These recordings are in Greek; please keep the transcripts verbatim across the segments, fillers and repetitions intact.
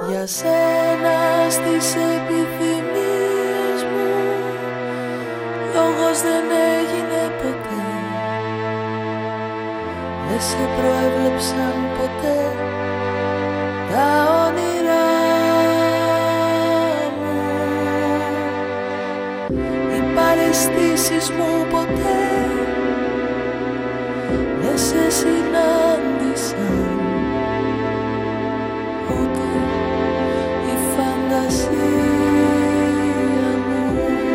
Για σένα στις επιθυμίες μου λόγος δεν έγινε ποτέ. Δεν σε προέβλεψαν ποτέ τα όνειρά μου. Οι παραισθήσεις μου ποτέ δεν σε συνάντησαν, ούτε η φαντασία μου.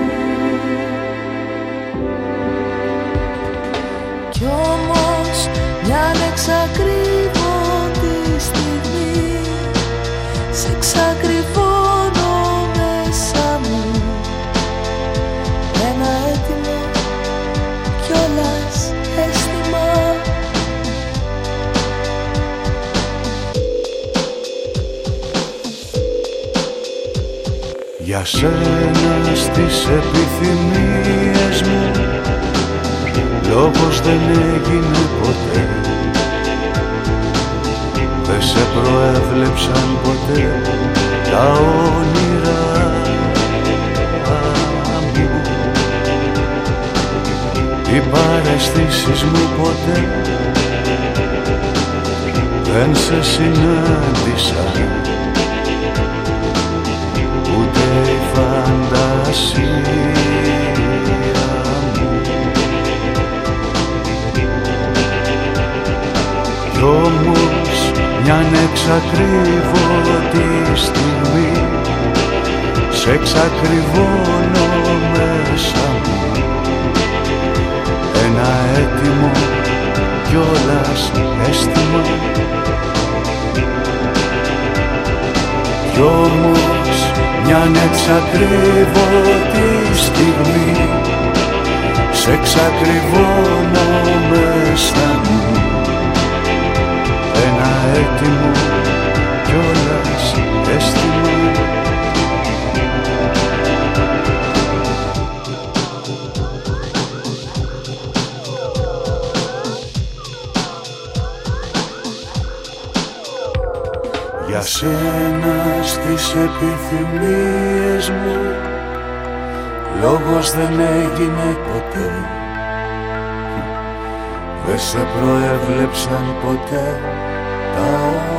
Κι όμως μια ανεξακρίβωτη στιγμή σε εξακριβώνω μέσα μου, ένα έτοιμο κιόλας αίσθημα. Για σένα στις επιθυμίες μου λόγος δεν έγινε ποτέ. Δεν σε προέβλεψαν ποτέ τα όνειρά μου. Οι παραισθήσεις μου ποτέ δεν σε συνάντησαν, ούτε η φαντασία μου. Κι όμως μια ανεξακρίβωτη στιγμή σε εξακριβώνω μέσα μου, ένα έτοιμο κιόλας αίσθημα. Κι όμως μια ανεξακρίβωτη στιγμή σε εξακριβώνω μέσα μου, ένα έτοιμο κιόλας αίσθημα. Για σένα στις επιθυμίες μου λόγος δεν έγινε ποτέ. Δεν σε προέβλεψαν ποτέ τα